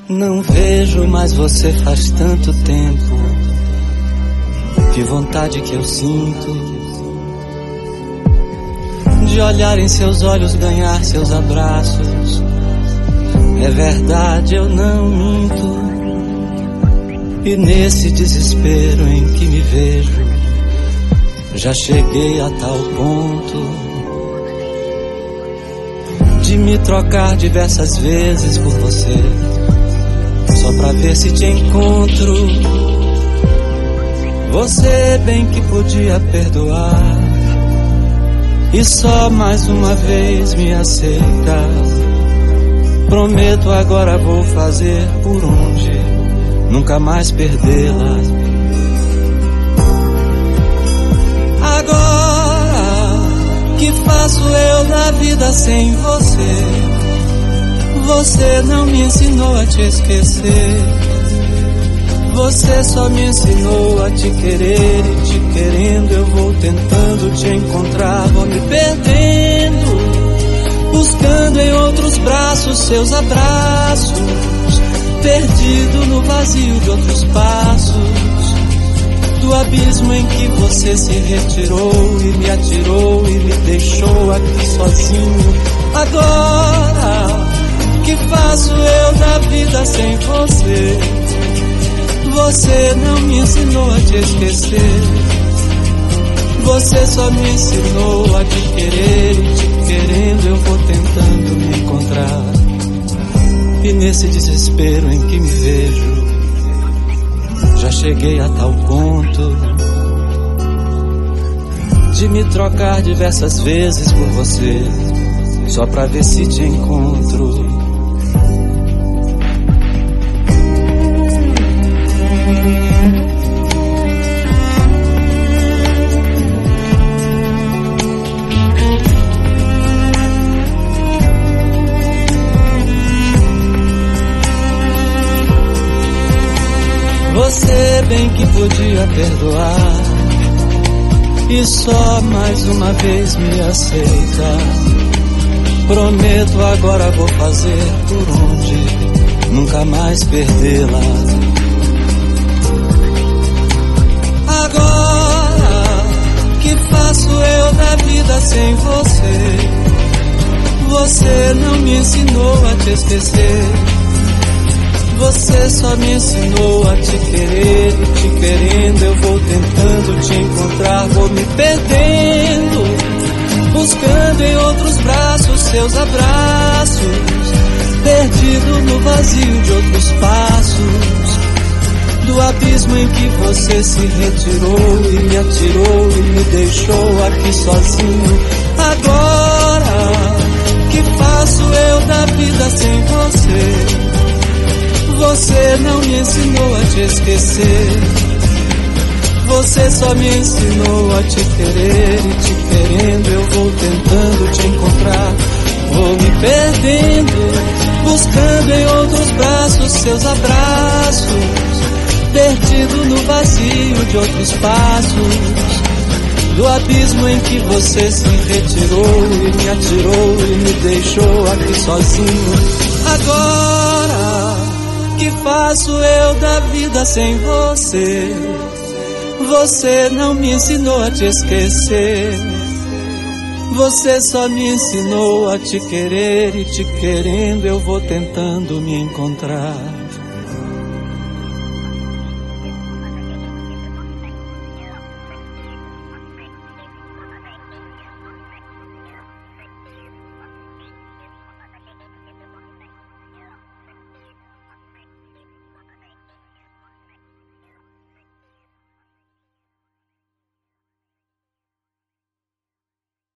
Não vejo mais você faz tanto tempo. Que vontade que eu sinto de olhar em seus olhos, ganhar seus abraços. É verdade, eu não minto. E nesse desespero em que me vejo, já cheguei a tal ponto de me trocar diversas vezes por você, só pra ver se te encontro. Você bem que podia perdoar e só mais uma vez me aceita. Prometo agora vou fazer por onde nunca mais perdê-la. Agora que faço eu da vida sem você? Você não me ensinou a te esquecer. Você só me ensinou a te querer, e te querendo eu vou tentando te encontrar. Vou me perdendo, buscando em outros braços seus abraços, perdido no vazio de outros passos, do abismo em que você se retirou e me atirou e me deixou aqui sozinho. Agora que faço eu da vida sem você? Você não me ensinou a te esquecer. Você só me ensinou a te querer, e te querendo eu vou tentando me encontrar. E nesse desespero em que me vejo, já cheguei a tal ponto de me trocar diversas vezes por você, só pra ver se te encontro. Você bem que podia perdoar e só mais uma vez me aceita. Prometo agora vou fazer por onde nunca mais perdê-la. Agora que faço eu da vida sem você? Você não me ensinou a te esquecer. Você só me ensinou a te querer, e te querendo eu vou tentando te encontrar. Vou me perdendo, buscando em outros braços seus abraços, perdido no vazio de outros passos, do abismo em que você se retirou e me atirou e me deixou aqui sozinho. Agora que faço eu da vida sem você? Você não me ensinou a te esquecer. Você só me ensinou a te querer, e te querendo eu vou tentando te encontrar. Vou me perdendo, buscando em outros braços seus abraços, perdido no vazio de outros passos, do abismo em que você se retirou e me atirou e me deixou aqui sozinho. Agora que faço eu da vida sem você? Você não me ensinou a te esquecer. Você só me ensinou a te querer, e te querendo eu vou tentando me encontrar.